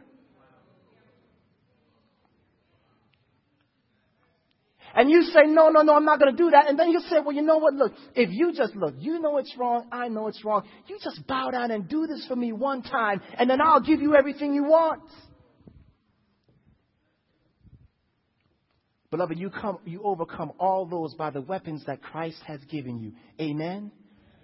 And you say, no, no, no, I'm not going to do that. And then you say, well, you know what? Look, if you just look, you know it's wrong. I know it's wrong. You just bow down and do this for me one time, and then I'll give you everything you want. Beloved, you come, you overcome all those by the weapons that Christ has given you. Amen.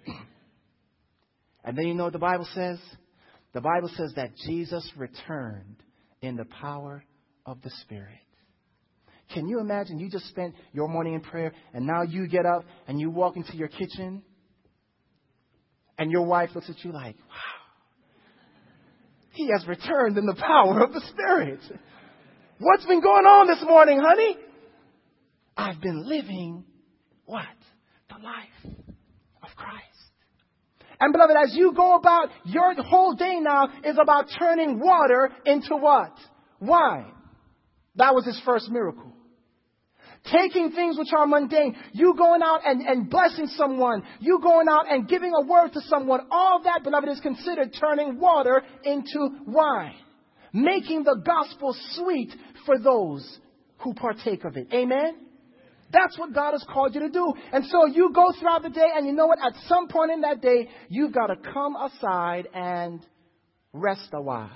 And then you know what the Bible says? The Bible says that Jesus returned in the power of the Spirit. Can you imagine you just spent your morning in prayer and now you get up and you walk into your kitchen and your wife looks at you like, wow, he has returned in the power of the Spirit. What's been going on this morning, honey? I've been living what? The life of Christ. And beloved, as you go about, your whole day now is about turning water into what? Wine. That was his first miracle. Taking things which are mundane, you going out and, and blessing someone, you going out and giving a word to someone, all that, beloved, is considered turning water into wine. Making the gospel sweet for those who partake of it. Amen? That's what God has called you to do. And so you go throughout the day, and you know what? At some point in that day, you've got to come aside and rest a while.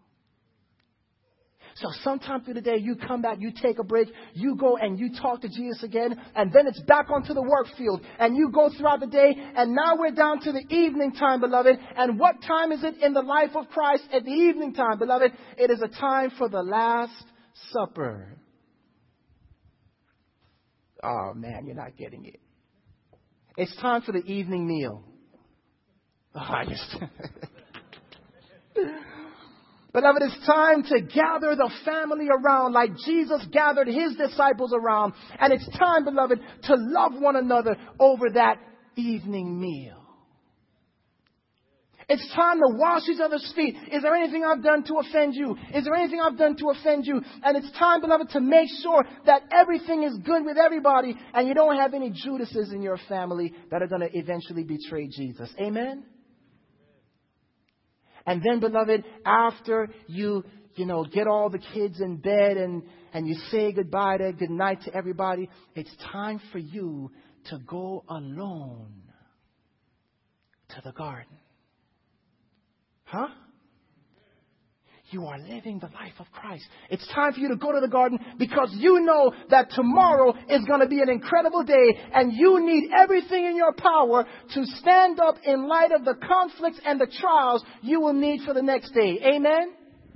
So sometime through the day, you come back, you take a break, you go and you talk to Jesus again, and then it's back onto the work field. And you go throughout the day, and now we're down to the evening time, beloved. And what time is it in the life of Christ at the evening time, beloved? It is a time for the Last Supper. Oh, man, you're not getting it. It's time for the evening meal. Oh, I just... Beloved, it's time to gather the family around like Jesus gathered his disciples around. And it's time, beloved, to love one another over that evening meal. It's time to wash each other's feet. Is there anything I've done to offend you? Is there anything I've done to offend you? And it's time, beloved, to make sure that everything is good with everybody and you don't have any Judases in your family that are going to eventually betray Jesus. Amen? And then, beloved, after you, you know, get all the kids in bed and, and you say goodbye to, good night to everybody, it's time for you to go alone to the garden. Huh? You are living the life of Christ. It's time for you to go to the garden because you know that tomorrow is going to be an incredible day and you need everything in your power to stand up in light of the conflicts and the trials you will need for the next day. Amen?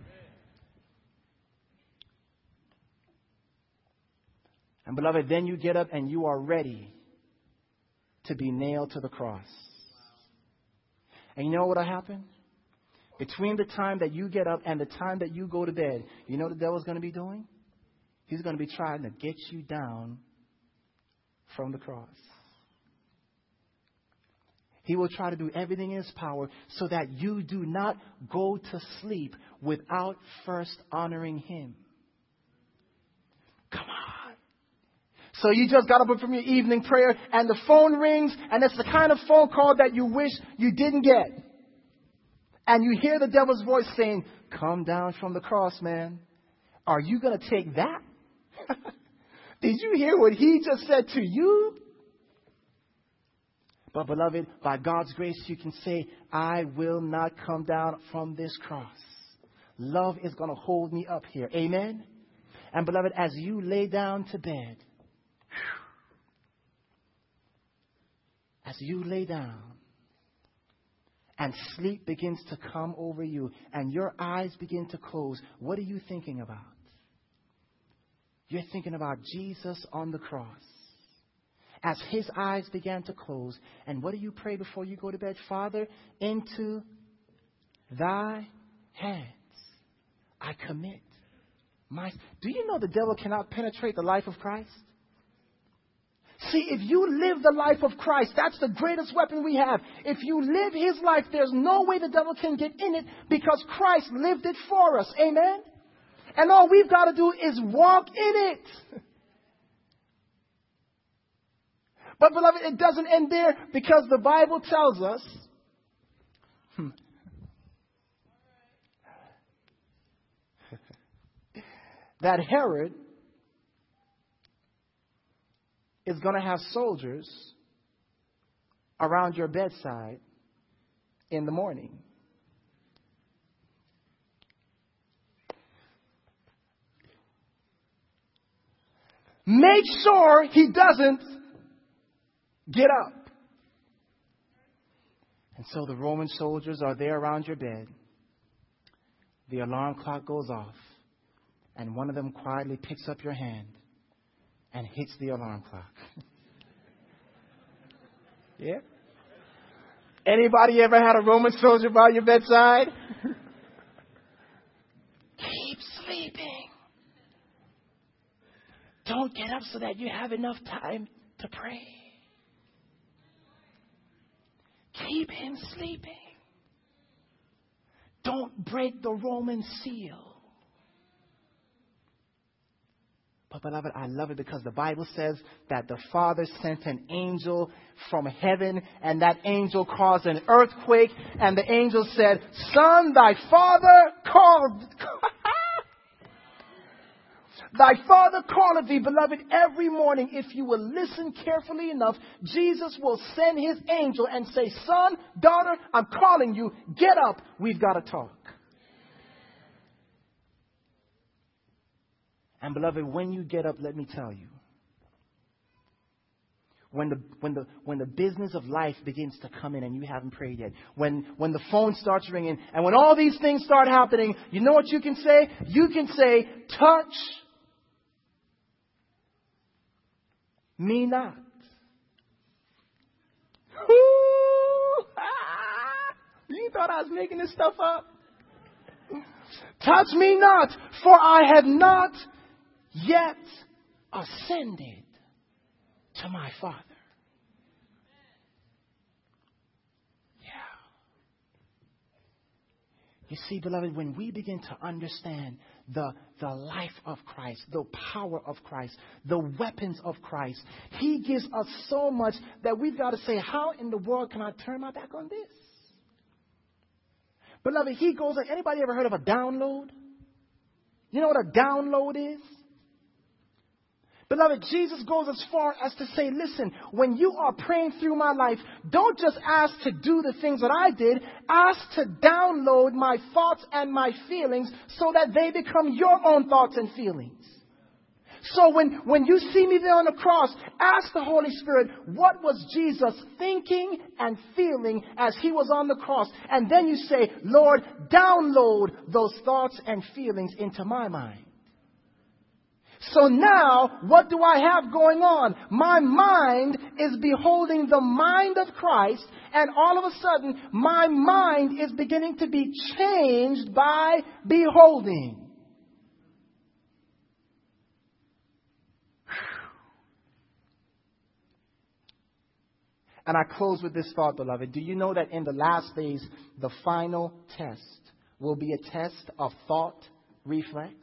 And beloved, then you get up and you are ready to be nailed to the cross. And you know what will happen? Between the time that you get up and the time that you go to bed, you know what the devil's going to be doing? He's going to be trying to get you down from the cross. He will try to do everything in his power so that you do not go to sleep without first honoring him. Come on. So you just got up from your evening prayer and the phone rings and it's the kind of phone call that you wish you didn't get. And you hear the devil's voice saying, come down from the cross, man. Are you going to take that? Did you hear what he just said to you? But beloved, by God's grace, you can say, I will not come down from this cross. Love is going to hold me up here. Amen? And beloved, as you lay down to bed, as you lay down, and sleep begins to come over you, and your eyes begin to close, what are you thinking about? You're thinking about Jesus on the cross. As his eyes began to close, and what do you pray before you go to bed? Father, into thy hands I commit my... Do you know the devil cannot penetrate the life of Christ? See, if you live the life of Christ, that's the greatest weapon we have. If you live his life, there's no way the devil can get in it because Christ lived it for us. Amen? And all we've got to do is walk in it. But beloved, it doesn't end there, because the Bible tells us hmm, that Herod is going to have soldiers around your bedside in the morning. Make sure he doesn't get up. And so the Roman soldiers are there around your bed. The alarm clock goes off, and one of them quietly picks up your hand and hits the alarm clock. Yeah? Anybody ever had a Roman soldier by your bedside? Keep sleeping. Don't get up so that you have enough time to pray. Keep him sleeping. Don't break the Roman seal. But beloved, I love it because the Bible says that the Father sent an angel from heaven, and that angel caused an earthquake, and the angel said, "Son, thy father called." Thy Father calleth thee, beloved. Every morning, if you will listen carefully enough, Jesus will send his angel and say, "Son, daughter, I'm calling you. Get up. We've got to talk." And beloved, when you get up, let me tell you, when the when the when the business of life begins to come in and you haven't prayed yet, when when the phone starts ringing, and when all these things start happening, you know what you can say? You can say, "Touch me not." Ooh, ah, you thought I was making this stuff up? "Touch me not, for I have not yet ascended to my Father." Yeah. You see, beloved, when we begin to understand the, the life of Christ, the power of Christ, the weapons of Christ, he gives us so much that we've got to say, how in the world can I turn my back on this? Beloved, he goes like, anybody ever heard of a download? You know what a download is? Beloved, Jesus goes as far as to say, listen, when you are praying through my life, don't just ask to do the things that I did. Ask to download my thoughts and my feelings so that they become your own thoughts and feelings. So when, when you see me there on the cross, ask the Holy Spirit, what was Jesus thinking and feeling as he was on the cross? And then you say, Lord, download those thoughts and feelings into my mind. So now, what do I have going on? My mind is beholding the mind of Christ, and all of a sudden, my mind is beginning to be changed by beholding. And I close with this thought, beloved. Do you know that in the last days, the final test will be a test of thought reflex?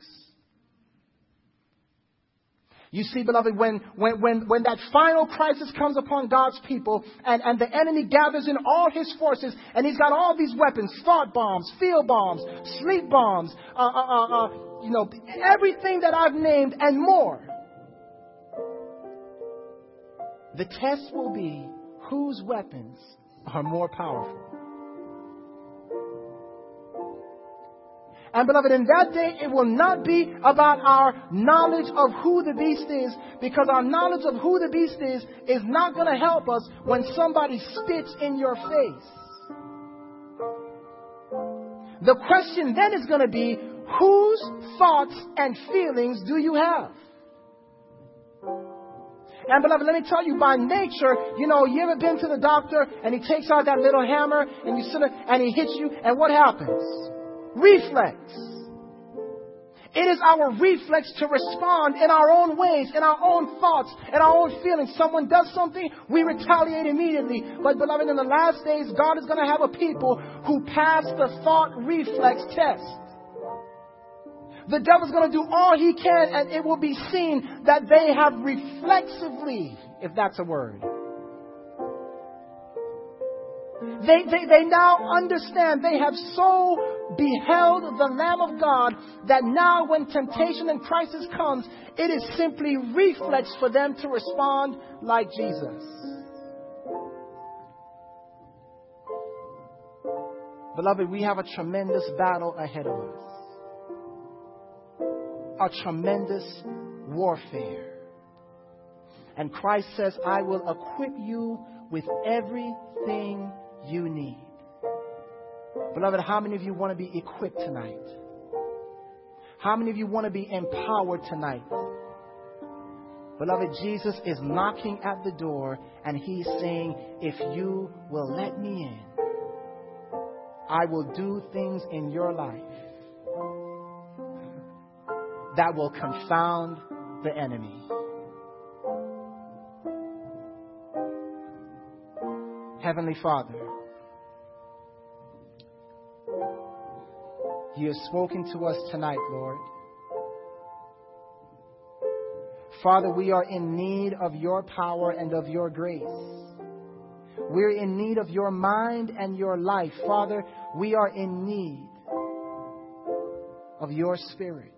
You see, beloved, when, when, when, when that final crisis comes upon God's people and, and the enemy gathers in all his forces and he's got all these weapons, thought bombs, field bombs, sleep bombs, uh, uh, uh, uh, you know, everything that I've named and more. The test will be whose weapons are more powerful. And beloved, in that day, it will not be about our knowledge of who the beast is, because our knowledge of who the beast is is not going to help us when somebody spits in your face. The question then is going to be, whose thoughts and feelings do you have? And beloved, let me tell you, by nature, you know, you ever been to the doctor and he takes out that little hammer and you sit and he hits you, and what happens? Reflex. It is our reflex to respond in our own ways, in our own thoughts, in our own feelings. Someone does something, we retaliate immediately. But beloved, in the last days, God is going to have a people who pass the thought reflex test. The devil's going to do all he can, and it will be seen that they have reflexively, if that's a word, They, they, they now understand, they have so beheld the Lamb of God that now when temptation and crisis comes, it is simply reflex for them to respond like Jesus. Beloved, we have a tremendous battle ahead of us. A tremendous warfare. And Christ says, I will equip you with everything you need. Beloved, how many of you want to be equipped tonight? How many of you want to be empowered tonight? Beloved, Jesus is knocking at the door and he's saying, if you will let me in, I will do things in your life that will confound the enemy. Heavenly Father, you have spoken to us tonight, Lord. Father, we are in need of your power and of your grace. We're in need of your mind and your life. Father, we are in need of your Spirit.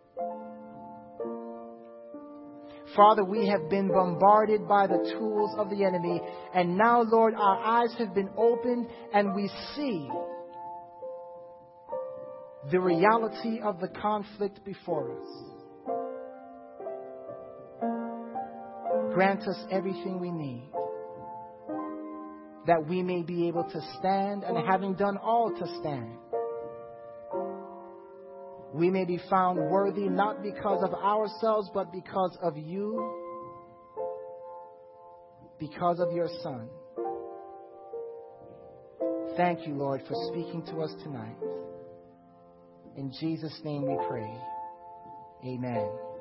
Father, we have been bombarded by the tools of the enemy. And now, Lord, our eyes have been opened and we see the reality of the conflict before us. Grant us everything we need, that we may be able to stand, and having done all to stand, we may be found worthy not because of ourselves, but because of you, because of your Son. Thank you, Lord, for speaking to us tonight. In Jesus' name we pray. Amen.